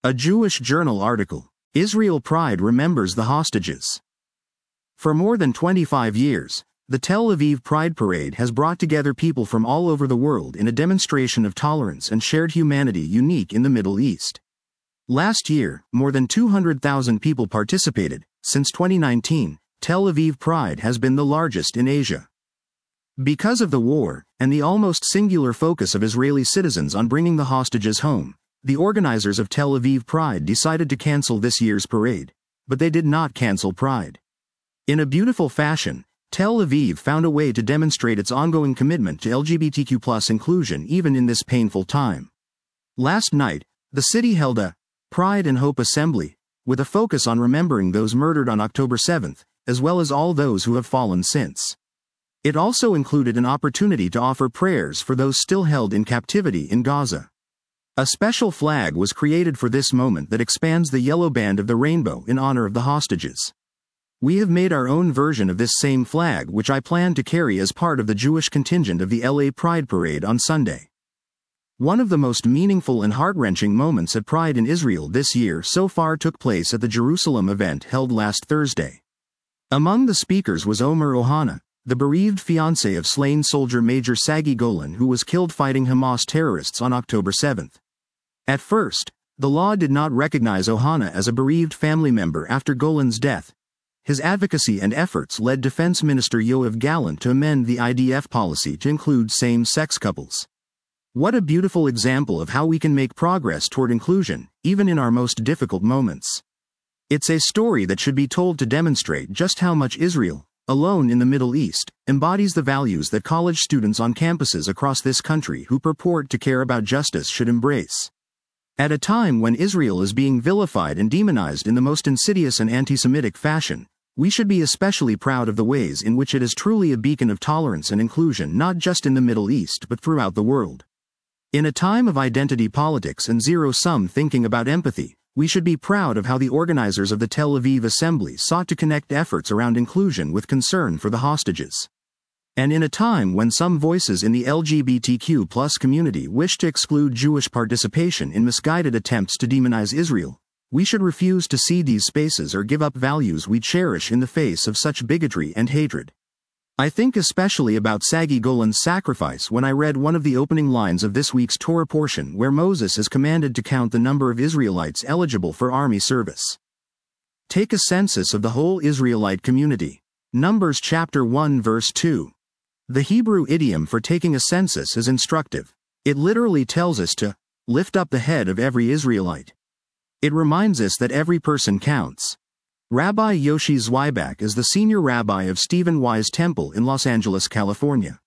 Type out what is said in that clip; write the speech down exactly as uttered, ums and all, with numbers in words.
A Jewish Journal article. Israel Pride remembers the hostages. For more than twenty-five years, the Tel Aviv Pride Parade has brought together people from all over the world in a demonstration of tolerance and shared humanity unique in the Middle East. Last year, more than two hundred thousand people participated. Since twenty nineteen, Tel Aviv Pride has been the largest in Asia. Because of the war, and the almost singular focus of Israeli citizens on bringing the hostages home, the organizers of Tel Aviv Pride decided to cancel this year's parade. But they did not cancel Pride. In a beautiful fashion, Tel Aviv found a way to demonstrate its ongoing commitment to L G B T Q plus inclusion even in this painful time. Last night, the city held a Pride and Hope Assembly, with a focus on remembering those murdered on October seventh, as well as all those who have fallen since. It also included an opportunity to offer prayers for those still held in captivity in Gaza. A special flag was created for this moment that expands the yellow band of the rainbow in honor of the hostages. We have made our own version of this same flag, which I plan to carry as part of the Jewish contingent of the L A Pride Parade on Sunday. One of the most meaningful and heart-wrenching moments at Pride in Israel this year so far took place at the Jerusalem event held last Thursday. Among the speakers was Omer Ohana, the bereaved fiancé of slain soldier Major Sagi Golan, who was killed fighting Hamas terrorists on October seventh. At first, the law did not recognize Ohana as a bereaved family member after Golan's death. His advocacy and efforts led Defense Minister Yoav Gallant to amend the I D F policy to include same-sex couples. What a beautiful example of how we can make progress toward inclusion, even in our most difficult moments. It's a story that should be told to demonstrate just how much Israel, alone in the Middle East, embodies the values that college students on campuses across this country who purport to care about justice should embrace. At a time when Israel is being vilified and demonized in the most insidious and anti-Semitic fashion, we should be especially proud of the ways in which it is truly a beacon of tolerance and inclusion not just in the Middle East but throughout the world. In a time of identity politics and zero-sum thinking about empathy, we should be proud of how the organizers of the Tel Aviv Assembly sought to connect efforts around inclusion with concern for the hostages. And in a time when some voices in the L G B T Q plus community wish to exclude Jewish participation in misguided attempts to demonize Israel, we should refuse to cede these spaces or give up values we cherish in the face of such bigotry and hatred. I think especially about Sagi Golan's sacrifice when I read one of the opening lines of this week's Torah portion where Moses is commanded to count the number of Israelites eligible for army service. Take a census of the whole Israelite community. Numbers chapter one verse two. The Hebrew idiom for taking a census is instructive. It literally tells us to lift up the head of every Israelite. It reminds us that every person counts. Rabbi Yoshi Zweibach is the senior rabbi of Stephen Wise Temple in Los Angeles, California.